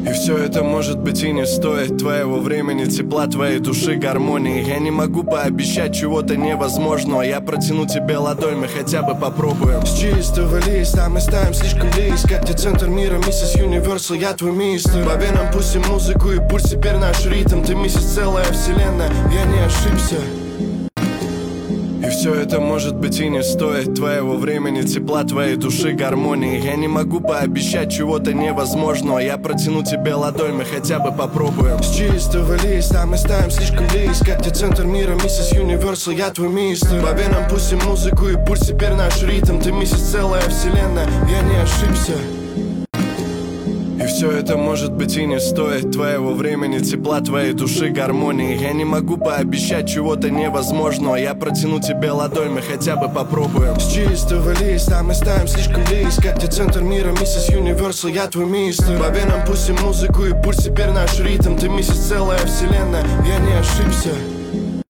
И все это может быть и не стоит твоего времени, тепла твоей души, гармонии. Я не могу пообещать чего-то невозможного. Я протяну тебе ладонь, мы хотя бы попробуем. С чистого листа мы ставим слишком близко, где центр мира, миссис Юниверсал, я твой мистер. По венам пустим музыку и пульс теперь наш ритм. Ты миссис, целая вселенная, я не ошибся. И все это может быть и не стоит твоего времени, тепла твоей души, гармонии. Я не могу пообещать чего-то невозможного. Я протяну тебе ладонь, мы хотя бы попробуем. С чистого листа мы ставим слишком близко, где центр мира, миссис Юниверсал, я твой мистер. По венам пустим музыку и пульс теперь наш ритм. Ты миссис, целая вселенная, я не ошибся. И все это может быть и не стоит твоего времени, тепла твоей души, гармонии. Я не могу пообещать чего-то невозможного. Я протяну тебе ладонь, мы хотя бы попробуем. С чистого листа мы ставим слишком близко, где центр мира, миссис Юниверсал, я твой мистер. По венам пустим музыку и пульс теперь наш ритм. Ты миссис, целая вселенная, я не ошибся.